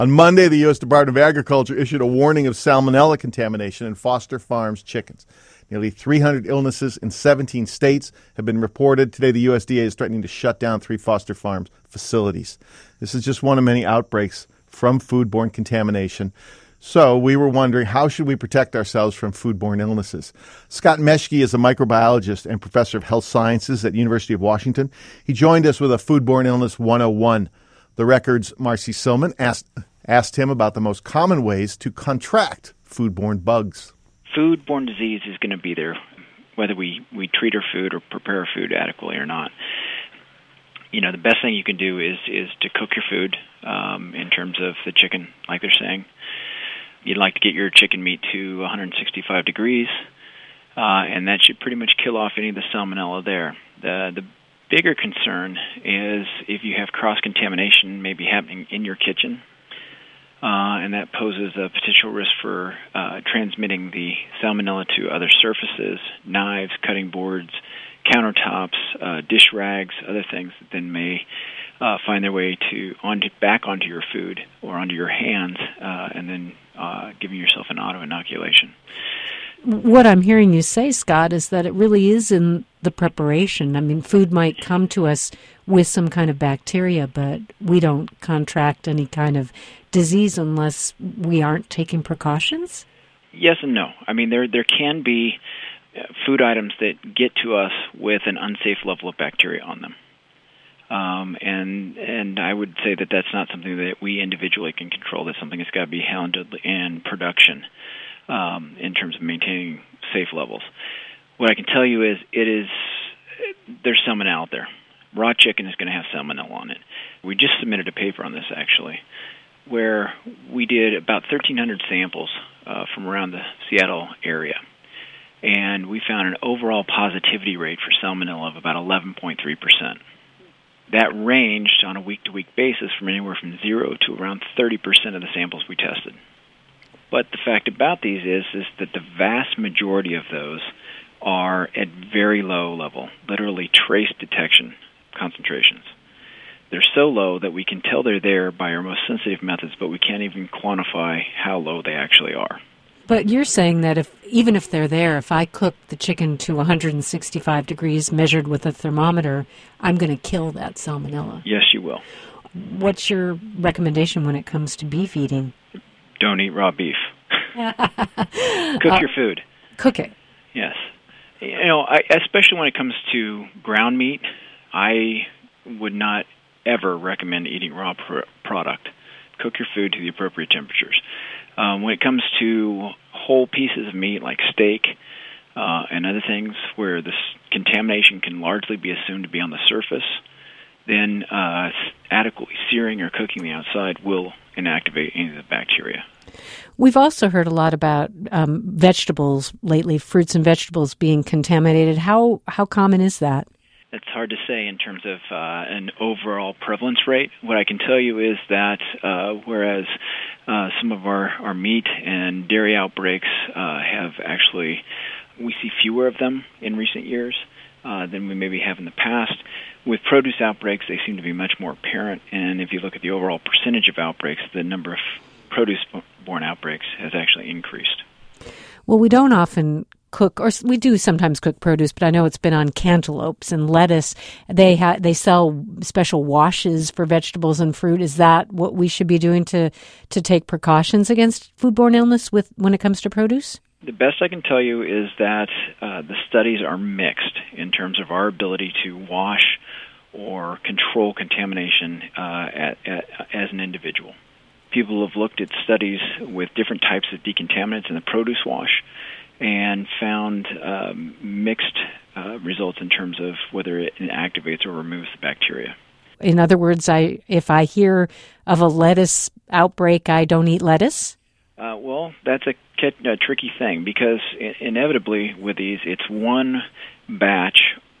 On Monday, the U.S. Department of Agriculture issued a warning of salmonella contamination in Foster Farms chickens. Nearly 300 illnesses in 17 states have been reported. Today, the USDA is threatening to shut down 3 Foster Farms facilities. This is just one of many outbreaks from foodborne contamination. So we were wondering, how should we protect ourselves from foodborne illnesses? Scott Meschke is a microbiologist and professor of health sciences at the University of Washington. He joined us with a Foodborne Illness 101. The Record's Marcy Silman asked him about the most common ways to contract foodborne bugs. Foodborne disease is going to be there, whether we treat our food or prepare our food adequately or not. You know, the best thing you can do is to cook your food in terms of the chicken, like they're saying. You'd like to get your chicken meat to 165 degrees, and that should pretty much kill off any of the salmonella there. The bigger concern is if you have cross-contamination maybe happening in your kitchen, and that poses a potential risk for transmitting the salmonella to other surfaces, knives, cutting boards, countertops, dish rags, other things that then may find their way back onto your food or onto your hands, and then giving yourself an auto-inoculation. What I'm hearing you say, Scott, is that it really is in the preparation. I mean, food might come to us with some kind of bacteria, but we don't contract any kind of disease unless we aren't taking precautions? Yes and no. I mean, there can be food items that get to us with an unsafe level of bacteria on them. And I would say that that's not something that we individually can control. That's something that's got to be handled in production in terms of maintaining safe levels. What I can tell you is there's salmonella out there. Raw chicken is going to have salmonella on it. We just submitted a paper on this, actually, where we did about 1,300 samples from around the Seattle area. And we found an overall positivity rate for salmonella of about 11.3%. That ranged on a week-to-week basis from anywhere from 0 to around 30% of the samples we tested. But the fact about these is that the vast majority of those are at very low level, literally trace detection concentrations. They're so low that we can tell they're there by our most sensitive methods, but we can't even quantify how low they actually are. But you're saying that even if they're there, if I cook the chicken to 165 degrees measured with a thermometer, I'm going to kill that salmonella. Yes, you will. What's your recommendation when it comes to beef eating? Don't eat raw beef. Cook your food. Cook it. Yes. You know, especially when it comes to ground meat, I would not ever recommend eating raw product. Cook your food to the appropriate temperatures. When it comes to whole pieces of meat like steak and other things where this contamination can largely be assumed to be on the surface, then adequately searing or cooking the outside will inactivate any of the bacteria. We've also heard a lot about vegetables lately, fruits and vegetables being contaminated. How common is that? It's hard to say in terms of an overall prevalence rate. What I can tell you is that whereas some of our meat and dairy outbreaks have actually, we see fewer of them in recent years than we maybe have in the past. With produce outbreaks, they seem to be much more apparent, and if you look at the overall percentage of outbreaks, the number of produce-borne outbreaks has actually increased. Well, we don't often cook, or we do sometimes cook produce, but I know it's been on cantaloupes and lettuce. They sell special washes for vegetables and fruit. Is that what we should be doing to take precautions against foodborne illness when it comes to produce? The best I can tell you is that the studies are mixed in terms of our ability to wash or control contamination as an individual. People have looked at studies with different types of decontaminants in the produce wash and found mixed results in terms of whether it inactivates or removes the bacteria. In other words, if I hear of a lettuce outbreak, I don't eat lettuce? Well, that's a tricky thing because inevitably with these, it's one batch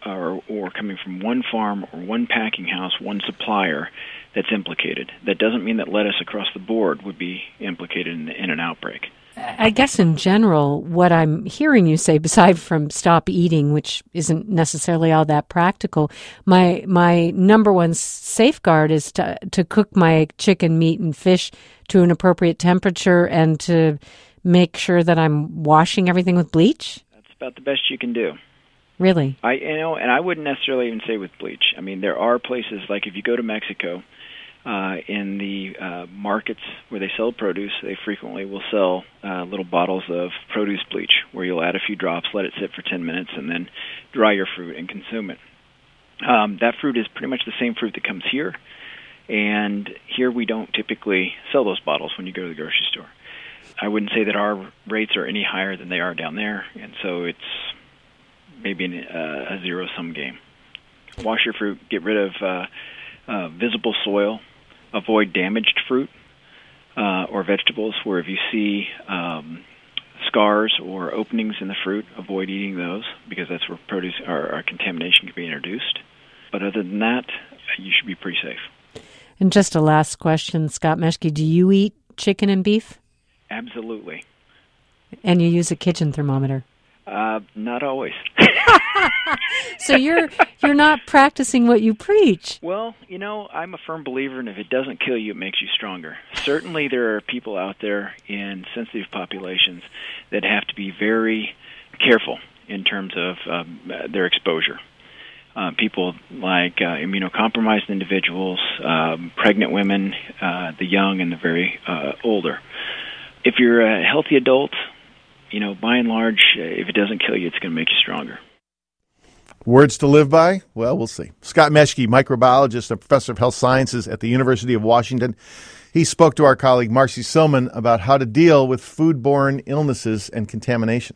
or coming from one farm or one packing house, one supplier that's implicated. That doesn't mean that lettuce across the board would be implicated in an outbreak. I guess in general, what I'm hearing you say, beside from stop eating, which isn't necessarily all that practical, my number one safeguard is to cook my chicken, meat, and fish to an appropriate temperature and to make sure that I'm washing everything with bleach. That's about the best you can do. Really? And I wouldn't necessarily even say with bleach. I mean, there are places, like if you go to Mexico, in the markets where they sell produce, they frequently will sell little bottles of produce bleach where you'll add a few drops, let it sit for 10 minutes, and then dry your fruit and consume it. That fruit is pretty much the same fruit that comes here, and here we don't typically sell those bottles when you go to the grocery store. I wouldn't say that our rates are any higher than they are down there, and so it's maybe a zero-sum game. Wash your fruit, get rid of visible soil, avoid damaged fruit or vegetables, where if you see scars or openings in the fruit, avoid eating those because that's where produce or contamination can be introduced. But other than that, you should be pretty safe. And just a last question, Scott Meschke, do you eat chicken and beef? Absolutely. And you use a kitchen thermometer? Not always. So you're not practicing what you preach. Well, I'm a firm believer in if it doesn't kill you, it makes you stronger. Certainly there are people out there in sensitive populations that have to be very careful in terms of their exposure. People like immunocompromised individuals, pregnant women, the young and the very older. If you're a healthy adult, by and large, if it doesn't kill you, it's going to make you stronger. Words to live by? Well, we'll see. Scott Meschke, microbiologist and professor of health sciences at the University of Washington. He spoke to our colleague Marcy Silman about how to deal with foodborne illnesses and contamination.